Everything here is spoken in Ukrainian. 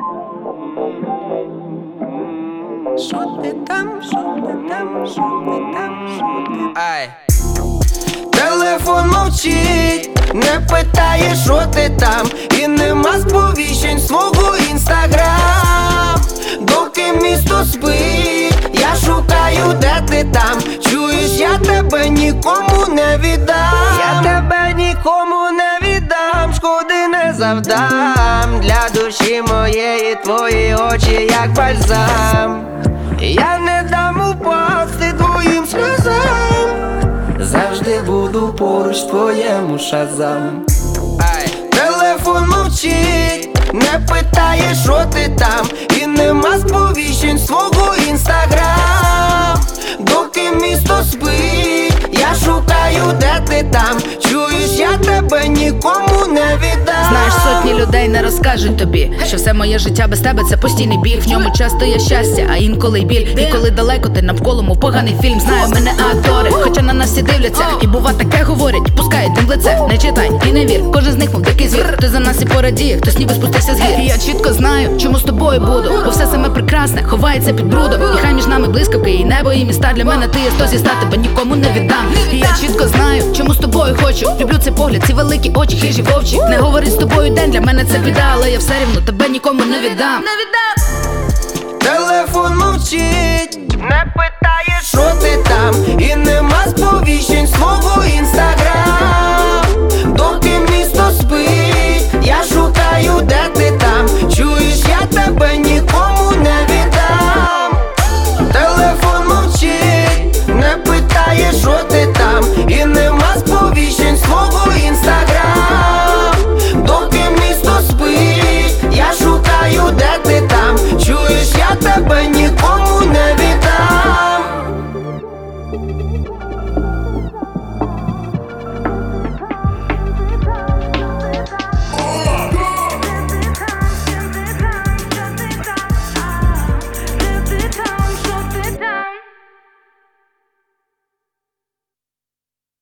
Що ти там, що ти там, що ти там, що ти там? Ай. Телефон мовчить, не питає, що ти там, і нема сповіщень свого інстаграм. Доки місто спить, я шукаю, де ти там. Чуєш, я тебе нікому не віддам. Я тебе нікому не віддам, шкоди не завдам. Для душі моєї твої очі як бальзам. Я не дам упасти твоїм сльозам. Завжди буду поруч твоєму шазам. Телефон мовчить, не питає, що ти там, і нема сповіщень свого інстаграм. Доки місто спить, я шукаю, де ти там. Чуєш, я тебе нікому не віддам. Знаєш, сотні людей не розкажуть тобі, що все моє життя без тебе це постійний біль. В ньому часто є щастя, а інколи й біль. І коли далеко ти навколо, мов поганий фільм. Знаю, ми не актори, хоча на нас всі дивляться. І бува таке говорять, пускають тим в лице. Не читай і не вір, кожен з них мов дикий звір. Хто за нас і порадіє, хтось ніби спустився з гір. І я чітко знаю, чому з тобою буду, бо все саме прекрасне ховається під брудом. І хай між нами блискавки, і небо, і міста. Для мене ти є сто зі ста, тебе нікому не віддам. І я чітко знаю, чому з тобою хочу. Люблю цей погляд, ці великі очі, хижі вовчі. Не говорить з тобою день, для мене це біда, але я все рівно тебе нікому не віддам. Телефон мовчить, не питає, що ти там, і нема сповіщень свого інстаграм.